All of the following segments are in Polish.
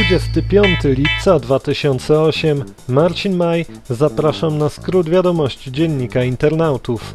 25 lipca 2008. Marcin Maj, zapraszam na skrót wiadomości Dziennika Internautów.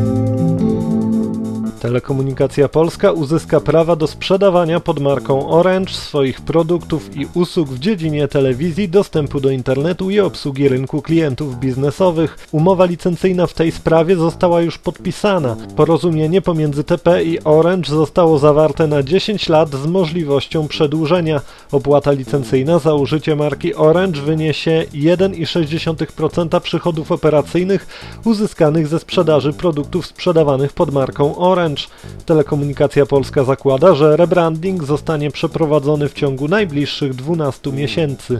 Telekomunikacja Polska uzyska prawa do sprzedawania pod marką Orange swoich produktów i usług w dziedzinie telewizji, dostępu do internetu i obsługi rynku klientów biznesowych. Umowa licencyjna w tej sprawie została już podpisana. Porozumienie pomiędzy TP i Orange zostało zawarte na 10 lat z możliwością przedłużenia. Opłata licencyjna za użycie marki Orange wyniesie 1,6% przychodów operacyjnych uzyskanych ze sprzedaży produktów sprzedawanych pod marką Orange. Telekomunikacja Polska zakłada, że rebranding zostanie przeprowadzony w ciągu najbliższych 12 miesięcy.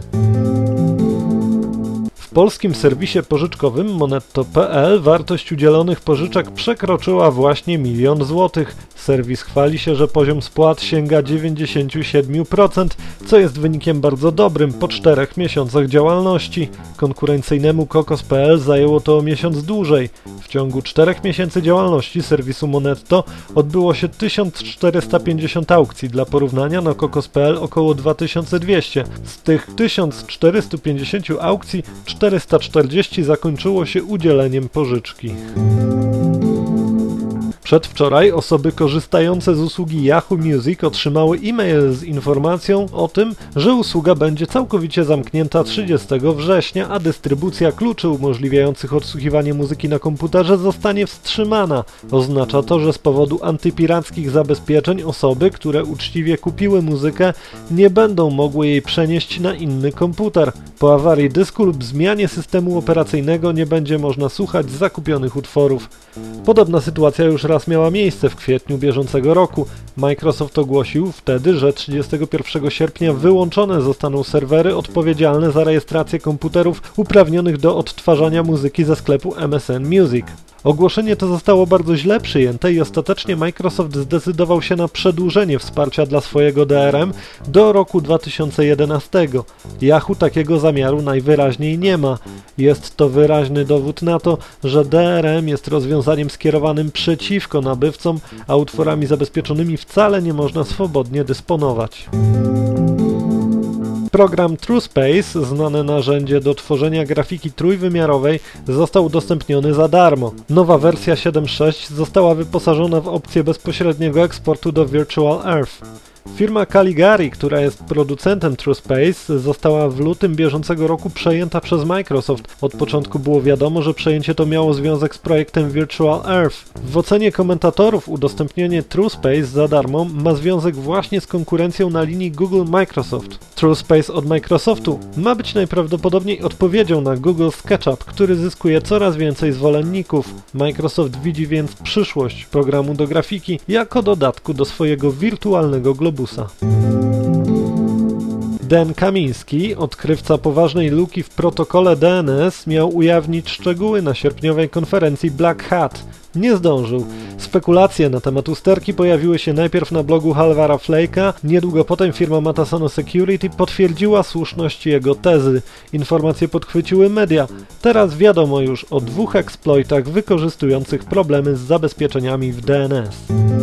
W polskim serwisie pożyczkowym Monetto.pl wartość udzielonych pożyczek przekroczyła właśnie 1 000 000 złotych. Serwis chwali się, że poziom spłat sięga 97%, co jest wynikiem bardzo dobrym po 4 miesiącach działalności. Konkurencyjnemu Kokos.pl zajęło to o miesiąc dłużej. W ciągu 4 miesięcy działalności serwisu Monetto odbyło się 1450 aukcji. Dla porównania na Kokos.pl około 2200. Z tych 1450 aukcji 440 zakończyło się udzieleniem pożyczki. Przedwczoraj osoby korzystające z usługi Yahoo Music otrzymały e-mail z informacją o tym, że usługa będzie całkowicie zamknięta 30 września, a dystrybucja kluczy umożliwiających odsłuchiwanie muzyki na komputerze zostanie wstrzymana. Oznacza to, że z powodu antypirackich zabezpieczeń osoby, które uczciwie kupiły muzykę, nie będą mogły jej przenieść na inny komputer. Po awarii dysku lub zmianie systemu operacyjnego nie będzie można słuchać zakupionych utworów. Podobna sytuacja już raz miała miejsce w kwietniu bieżącego roku. Microsoft ogłosił wtedy, że 31 sierpnia wyłączone zostaną serwery odpowiedzialne za rejestrację komputerów uprawnionych do odtwarzania muzyki ze sklepu MSN Music. Ogłoszenie to zostało bardzo źle przyjęte i ostatecznie Microsoft zdecydował się na przedłużenie wsparcia dla swojego DRM do roku 2011. Yahoo takiego zamiaru najwyraźniej nie ma. Jest to wyraźny dowód na to, że DRM jest rozwiązaniem skierowanym przeciwko nabywcom, a utworami zabezpieczonymi wcale nie można swobodnie dysponować. Program TrueSpace, znane narzędzie do tworzenia grafiki trójwymiarowej, został udostępniony za darmo. Nowa wersja 7.6 została wyposażona w opcję bezpośredniego eksportu do Virtual Earth. Firma Caligari, która jest producentem TrueSpace, została w lutym bieżącego roku przejęta przez Microsoft. Od początku było wiadomo, że przejęcie to miało związek z projektem Virtual Earth. W ocenie komentatorów udostępnienie TrueSpace za darmo ma związek właśnie z konkurencją na linii Google-Microsoft. TrueSpace od Microsoftu ma być najprawdopodobniej odpowiedzią na Google SketchUp, który zyskuje coraz więcej zwolenników. Microsoft widzi więc przyszłość programu do grafiki jako dodatku do swojego wirtualnego globusa. Dan Kamiński, odkrywca poważnej luki w protokole DNS, miał ujawnić szczegóły na sierpniowej konferencji Black Hat. Nie zdążył. Spekulacje na temat usterki pojawiły się najpierw na blogu Halvara Flake'a, niedługo potem firma Matasono Security potwierdziła słuszność jego tezy. Informacje podchwyciły media. Teraz wiadomo już o 2 eksploitach wykorzystujących problemy z zabezpieczeniami w DNS.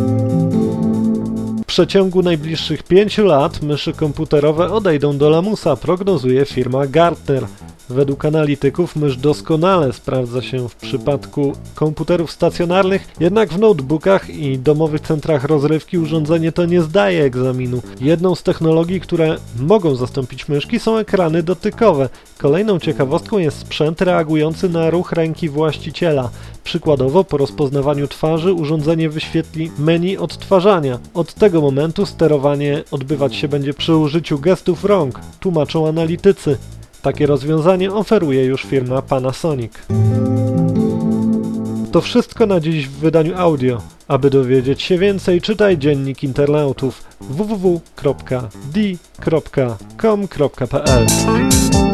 W przeciągu najbliższych 5 lat myszy komputerowe odejdą do lamusa, prognozuje firma Gartner. Według analityków mysz doskonale sprawdza się w przypadku komputerów stacjonarnych, jednak w notebookach i domowych centrach rozrywki urządzenie to nie zdaje egzaminu. Jedną z technologii, które mogą zastąpić myszki, są ekrany dotykowe. Kolejną ciekawostką jest sprzęt reagujący na ruch ręki właściciela. Przykładowo po rozpoznawaniu twarzy urządzenie wyświetli menu odtwarzania. Od tego momentu sterowanie odbywać się będzie przy użyciu gestów rąk, tłumaczą analitycy. Takie rozwiązanie oferuje już firma Panasonic. To wszystko na dziś w wydaniu audio. Aby dowiedzieć się więcej, czytaj Dziennik Internautów www.d.com.pl